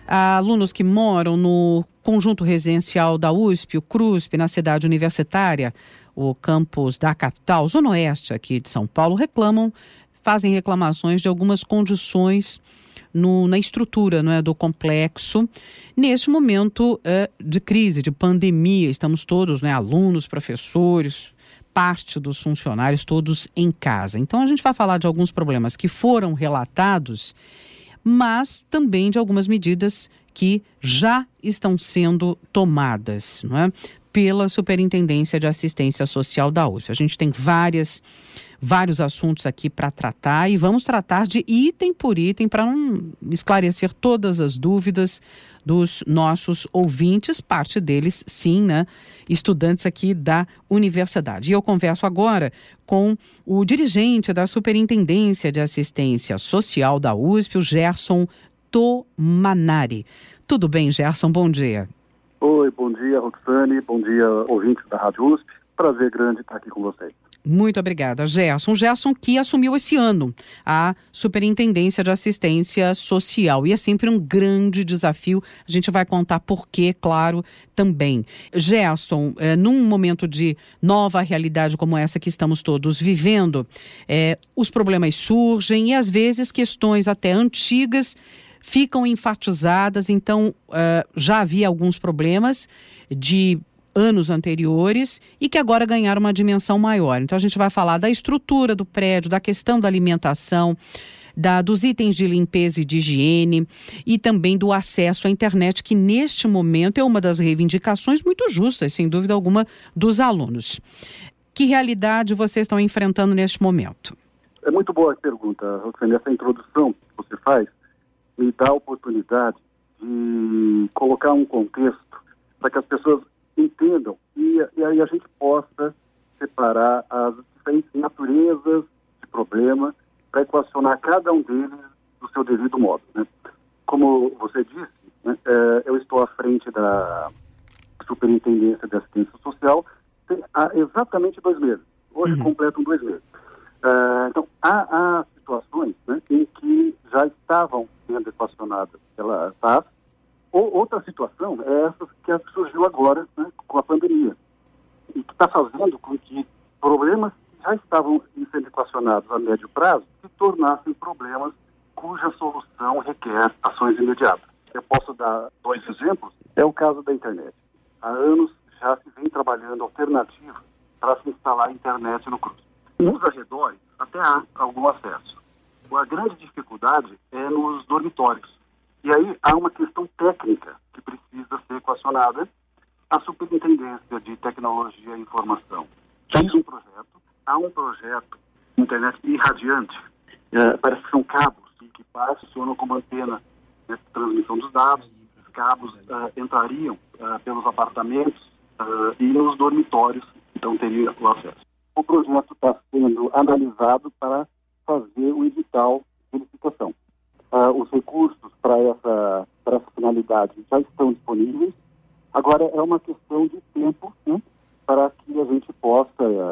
alunos que moram no conjunto residencial da USP, o CRUSP, na cidade universitária, o campus da capital, Zona Oeste aqui de São Paulo, fazem reclamações de algumas condições na estrutura, não é, do complexo. Neste momento de crise, de pandemia, estamos todos, né, alunos, professores, parte dos funcionários, todos em casa. Então a gente vai falar de alguns problemas que foram relatados, mas também de algumas medidas que já estão sendo tomadas, não é, pela Superintendência de Assistência Social da USP. A gente tem vários assuntos aqui para tratar e vamos tratar de item por item para não esclarecer todas as dúvidas dos nossos ouvintes, parte deles, sim, né, estudantes aqui da universidade. E eu converso agora com o dirigente da Superintendência de Assistência Social da USP, o Gerson Tomanari. Tudo bem, Gerson? Bom dia. Oi, bom dia, Roxane, bom dia, ouvintes da Rádio USP. Prazer grande estar aqui com vocês. Muito obrigada, Gerson. Gerson que assumiu esse ano a Superintendência de Assistência Social. E é sempre um grande desafio. A gente vai contar por quê, claro, também. Gerson, num momento de nova realidade como essa que estamos todos vivendo, os problemas surgem e às vezes questões até antigas ficam enfatizadas. Então, já havia alguns problemas de anos anteriores e que agora ganharam uma dimensão maior. Então a gente vai falar da estrutura do prédio, da questão da alimentação, dos itens de limpeza e de higiene e também do acesso à internet, que neste momento é uma das reivindicações muito justas, sem dúvida alguma, dos alunos. Que realidade vocês estão enfrentando neste momento? É muito boa a pergunta, Roxane. Essa introdução que você faz me dá a oportunidade de colocar um contexto para que as pessoas entendam e aí a gente possa separar as diferentes naturezas de problema para equacionar cada um deles do seu devido modo, né? Como você disse, né, eu estou à frente da Superintendência de Assistência Social há exatamente 2 meses. Hoje completam 2 meses. Então, há situações, né, em que já estavam sendo equacionadas pela SAS. Outra situação é essa que surgiu agora, né, com a pandemia, e que está fazendo com que problemas que já estavam sendo equacionados a médio prazo se tornassem problemas cuja solução requer ações imediatas. Eu posso dar 2 exemplos. É o caso da internet. Há anos já se vem trabalhando alternativas para se instalar a internet no CRUSP. Nos arredores até há algum acesso. A grande dificuldade é nos dormitórios. E aí há uma questão técnica que precisa ser equacionada. A Superintendência de Tecnologia e Informação fez um projeto. Há um projeto de internet irradiante. Parece que são cabos que funcionam como antena de transmissão dos dados. Os cabos entrariam pelos apartamentos e nos dormitórios, então teria o acesso. O projeto está sendo analisado para fazer o edital de licitação. Os recursos para essa finalidade já estão disponíveis. Agora é uma questão de tempo, né, para que a gente possa,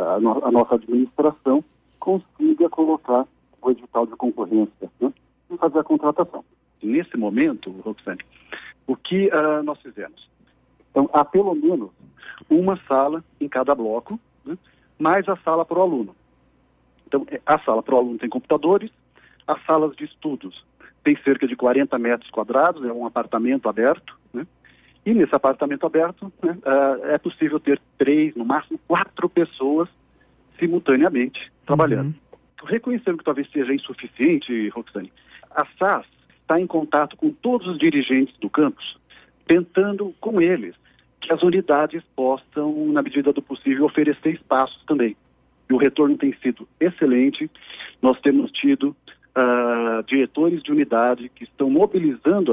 a nossa administração, consiga colocar o edital de concorrência, né, e fazer a contratação. Nesse momento, Roxane, o que nós fizemos? Então, há pelo menos uma sala em cada bloco, né, mais a sala para o aluno. Então, a sala para o aluno tem computadores, as salas de estudos tem cerca de 40 metros quadrados, é um apartamento aberto, né? E nesse apartamento aberto, né, é possível ter 3, no máximo 4 pessoas simultaneamente trabalhando. Reconhecendo que talvez seja insuficiente, Roxane, a SAS está em contato com todos os dirigentes do campus, tentando com eles que as unidades possam, na medida do possível, oferecer espaços também. E o retorno tem sido excelente. Nós temos tido diretores de unidade que estão mobilizando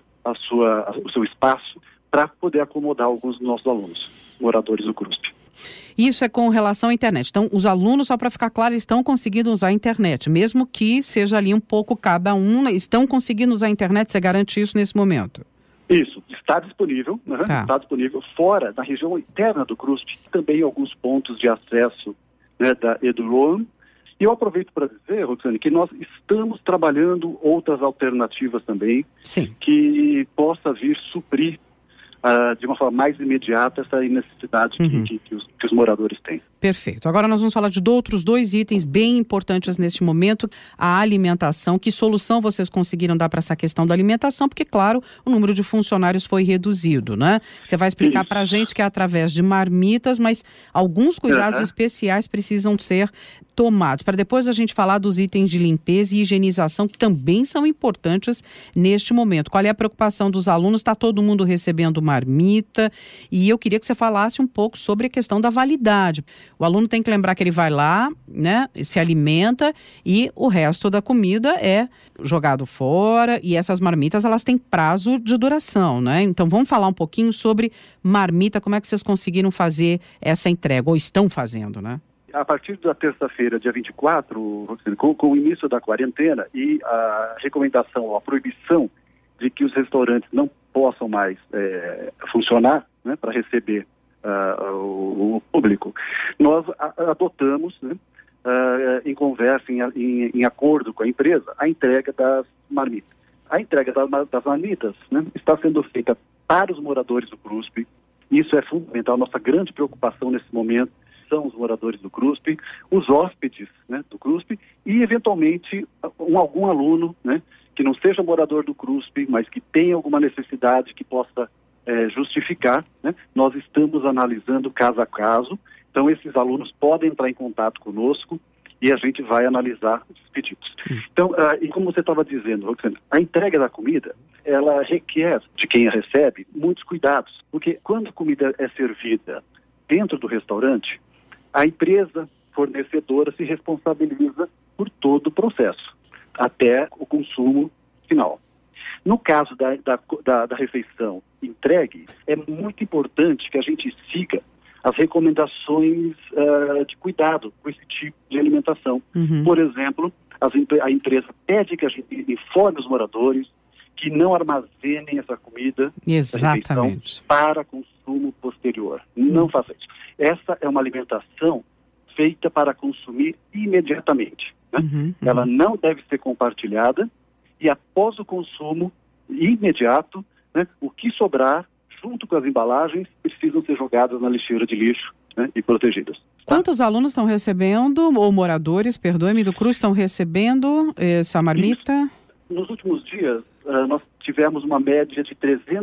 o seu espaço para poder acomodar alguns dos nossos alunos, moradores do CRUSP. Isso é com relação à internet. Então, os alunos, só para ficar claro, estão conseguindo usar a internet, mesmo que seja ali um pouco cada um, estão conseguindo usar a internet, você garante isso nesse momento? Isso, está disponível, né? Está disponível fora da região interna do CRUSP, também alguns pontos de acesso, né, da EduLoan. E eu aproveito para dizer, Roxane, que nós estamos trabalhando outras alternativas também, que possa vir suprir de uma forma mais imediata essa necessidade que os moradores têm. Perfeito. Agora nós vamos falar de outros 2 itens bem importantes neste momento, a alimentação. Que solução vocês conseguiram dar para essa questão da alimentação? Porque, claro, o número de funcionários foi reduzido, né? Você vai explicar para a gente que é através de marmitas, mas alguns cuidados especiais precisam ser tomados, para depois a gente falar dos itens de limpeza e higienização, que também são importantes neste momento. Qual é a preocupação dos alunos? Está todo mundo recebendo marmita? E eu queria que você falasse um pouco sobre a questão da validade. O aluno tem que lembrar que ele vai lá, né, se alimenta e o resto da comida é jogado fora, e essas marmitas, elas têm prazo de duração, né? Então vamos falar um pouquinho sobre marmita, como é que vocês conseguiram fazer essa entrega, ou estão fazendo, né? A partir da terça-feira, dia 24, com o início da quarentena e a recomendação, a proibição de que os restaurantes não possam mais funcionar, né, para receber o público, nós adotamos, né, em conversa, em acordo com a empresa, a entrega das marmitas. A entrega das marmitas, né, está sendo feita para os moradores do CRUSP. Isso é fundamental. Nossa grande preocupação nesse momento são os moradores do CRUSP, os hóspedes, né, do CRUSP e, eventualmente, algum aluno, né, que não seja morador do CRUSP, mas que tenha alguma necessidade que possa justificar, né? Nós estamos analisando caso a caso. Então, esses alunos podem entrar em contato conosco e a gente vai analisar os pedidos. Então, e como você estava dizendo, Roxane, a entrega da comida, ela requer de quem a recebe muitos cuidados, porque quando a comida é servida dentro do restaurante, a empresa fornecedora se responsabiliza por todo o processo, até o consumo final. No caso da refeição entregue, é muito importante que a gente siga as recomendações de cuidado com esse tipo de alimentação. Por exemplo, a empresa pede que a gente informe os moradores que não armazenem essa comida, essa refeição, para consumo posterior. Não faça isso. Essa é uma alimentação feita para consumir imediatamente, né? Ela não deve ser compartilhada e após o consumo imediato, né, o que sobrar, junto com as embalagens, precisam ser jogadas na lixeira de lixo, né, e protegidas. Quantos alunos estão recebendo, ou moradores, perdoe-me, do CRUSP estão recebendo essa marmita? Nos últimos dias, nós tivemos uma média de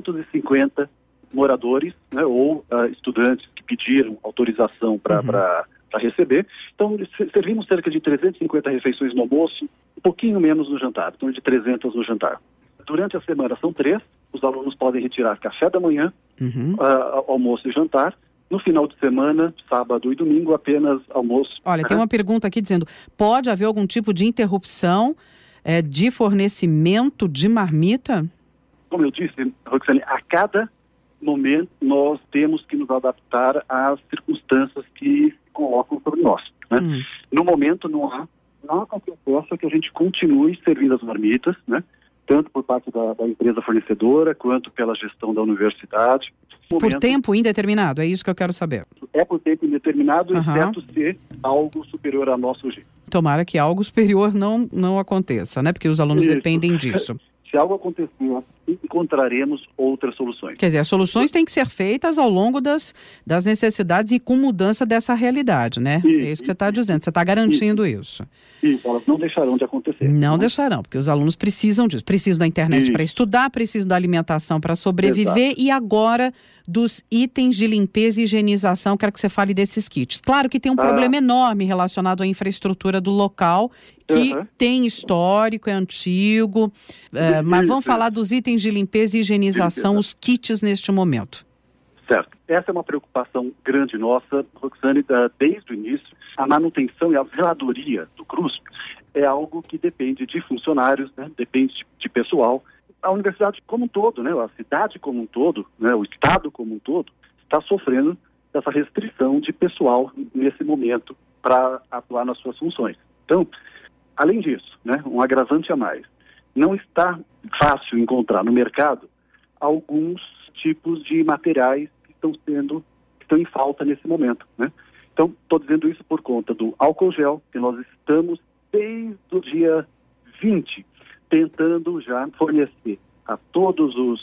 350 moradores, né, ou estudantes que pediram autorização para receber. Então, servimos cerca de 350 refeições no almoço, um pouquinho menos no jantar, então de 300 no jantar. Durante a semana são 3, os alunos podem retirar café da manhã, almoço e jantar. No final de semana, sábado e domingo, apenas almoço. Olha, tem uma pergunta aqui dizendo, pode haver algum tipo de interrupção de fornecimento de marmita? Como eu disse, Roxane, a cada momento nós temos que nos adaptar às circunstâncias que se colocam sobre nós, né? No momento não há qualquer força que a gente continue servindo as marmitas, né? Tanto por parte da empresa fornecedora, quanto pela gestão da universidade. Por tempo indeterminado, é isso que eu quero saber. É por tempo indeterminado, exceto ser algo superior a nosso jeito. Tomara que algo superior não aconteça, né? Porque os alunos dependem disso. Se algo acontecer, encontraremos outras soluções. Quer dizer, as soluções têm que ser feitas ao longo das necessidades e com mudança dessa realidade, né? É isso que você está dizendo, você está garantindo isso. Isso, elas não deixarão de acontecer. Não deixarão, porque os alunos precisam disso. Precisam da internet para estudar, precisam da alimentação para sobreviver. Exato. E agora dos itens de limpeza e higienização, quero que você fale desses kits. Claro que tem um problema enorme relacionado à infraestrutura do local, que tem histórico, é antigo, mas vamos falar dos itens de limpeza e higienização, os kits neste momento. Certo. Essa é uma preocupação grande nossa, Roxane, desde o início. A manutenção e a zeladoria do CRUSP é algo que depende de funcionários, né? Depende de pessoal. A universidade como um todo, né? A cidade como um todo, né? O estado como um todo, está sofrendo dessa restrição de pessoal nesse momento para atuar nas suas funções. Então, além disso, né? Um agravante a mais. Não está fácil encontrar no mercado alguns tipos de materiais que estão em falta nesse momento, né? Então, estou dizendo isso por conta do álcool gel, que nós estamos desde o dia 20 tentando já fornecer a todos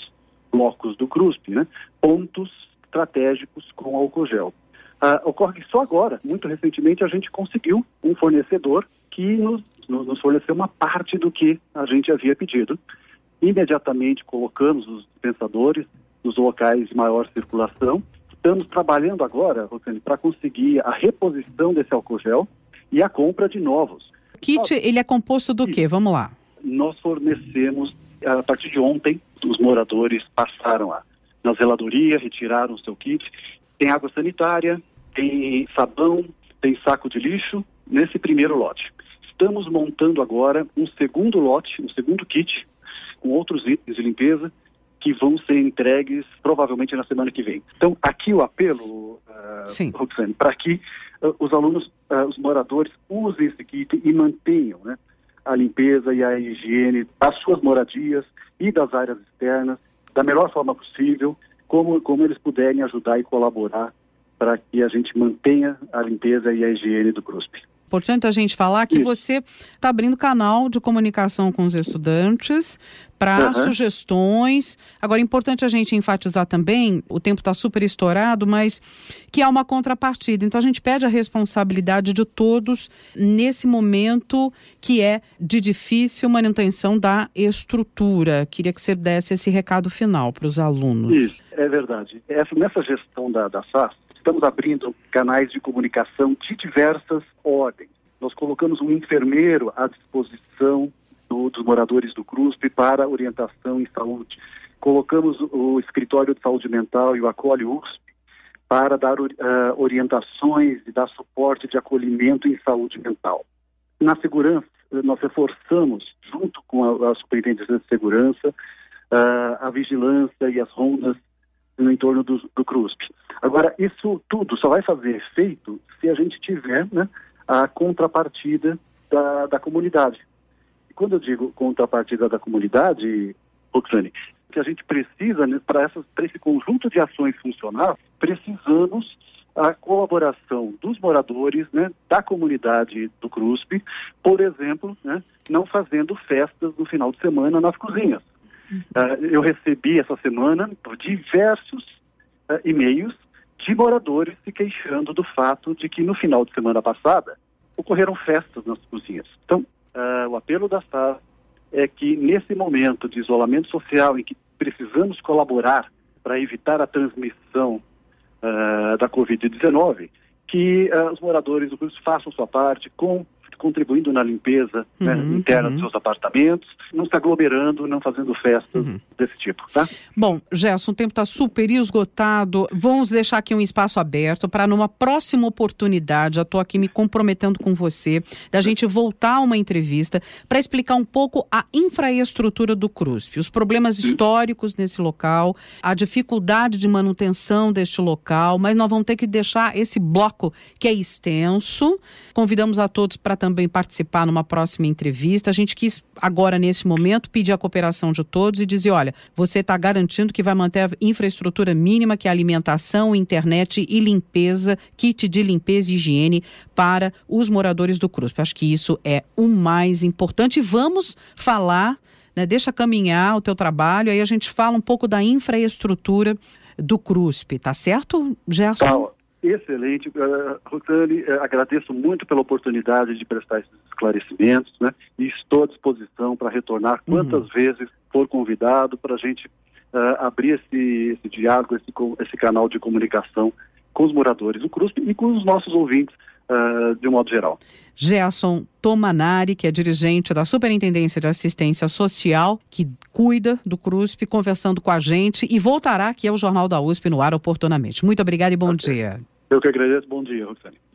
blocos do CRUSP, né, pontos estratégicos com álcool gel. Ocorre que só agora, muito recentemente, a gente conseguiu um fornecedor que nos forneceu uma parte do que a gente havia pedido. Imediatamente colocamos os dispensadores nos locais de maior circulação. Estamos trabalhando agora, Rosane, para conseguir a reposição desse álcool gel e a compra de novos. O kit, ele é composto do quê? Vamos lá. Nós fornecemos, a partir de ontem, os moradores passaram lá na zeladoria, retiraram o seu kit. Tem água sanitária, tem sabão, tem saco de lixo, nesse primeiro lote. Estamos montando agora um segundo lote, um segundo kit, com outros itens de limpeza, que vão ser entregues provavelmente na semana que vem. Então, aqui o apelo, Roxane, para que os alunos, os moradores, usem esse kit e mantenham, né, a limpeza e a higiene das suas moradias e das áreas externas da melhor forma possível, como eles puderem ajudar e colaborar para que a gente mantenha a limpeza e a higiene do CRUSP. Importante a gente falar que você está abrindo canal de comunicação com os estudantes para sugestões. Agora, é importante a gente enfatizar também, o tempo está super estourado, mas que há uma contrapartida. Então, a gente pede a responsabilidade de todos nesse momento que é de difícil manutenção da estrutura. Queria que você desse esse recado final para os alunos. Isso, é verdade. Nessa gestão da SAS, estamos abrindo canais de comunicação de diversas ordens. Nós colocamos um enfermeiro à disposição dos moradores do CRUSP para orientação em saúde. Colocamos o escritório de saúde mental e o Acolhe USP para dar orientações e dar suporte de acolhimento em saúde mental. Na segurança, nós reforçamos, junto com a Superintendência de Segurança, a vigilância e as rondas no entorno do CRUSP. Agora, isso tudo só vai fazer efeito se a gente tiver, né, a contrapartida da comunidade. E quando eu digo contrapartida da comunidade, Roxane, que a gente precisa, né, para esse conjunto de ações funcionar, precisamos a colaboração dos moradores, né, da comunidade do CRUSP, por exemplo, né, não fazendo festas no final de semana nas cozinhas. Eu recebi essa semana diversos e-mails de moradores se queixando do fato de que no final de semana passada ocorreram festas nas cozinhas. Então, o apelo da SAS é que nesse momento de isolamento social em que precisamos colaborar para evitar a transmissão da Covid-19, que os moradores do CRUSP façam sua parte contribuindo na limpeza interna dos seus apartamentos, não se aglomerando, não fazendo festas desse tipo, tá? Bom, Gerson, o tempo está super esgotado. Vamos deixar aqui um espaço aberto para numa próxima oportunidade, já estou aqui me comprometendo com você, da gente voltar a uma entrevista para explicar um pouco a infraestrutura do CRUSP, os problemas históricos nesse local, a dificuldade de manutenção deste local, mas nós vamos ter que deixar esse bloco que é extenso. Convidamos a todos para também participar numa próxima entrevista. A gente quis agora, nesse momento, pedir a cooperação de todos e dizer, olha, você está garantindo que vai manter a infraestrutura mínima, que é alimentação, internet e limpeza, kit de limpeza e higiene para os moradores do CRUSP. Acho que isso é o mais importante. E vamos falar, né, deixa caminhar o teu trabalho, aí a gente fala um pouco da infraestrutura do CRUSP, tá certo, Gerson? Tá. Excelente. Roxane, agradeço muito pela oportunidade de prestar esses esclarecimentos, né? E estou à disposição para retornar quantas vezes for convidado para a gente abrir esse diálogo, esse canal de comunicação com os moradores do CRUSP e com os nossos ouvintes de um modo geral. Gerson Tomanari, que é dirigente da Superintendência de Assistência Social, que cuida do CRUSP, conversando com a gente e voltará aqui ao Jornal da USP no ar oportunamente. Muito obrigada e bom dia. Eu que agradeço. Bom dia, Roxane.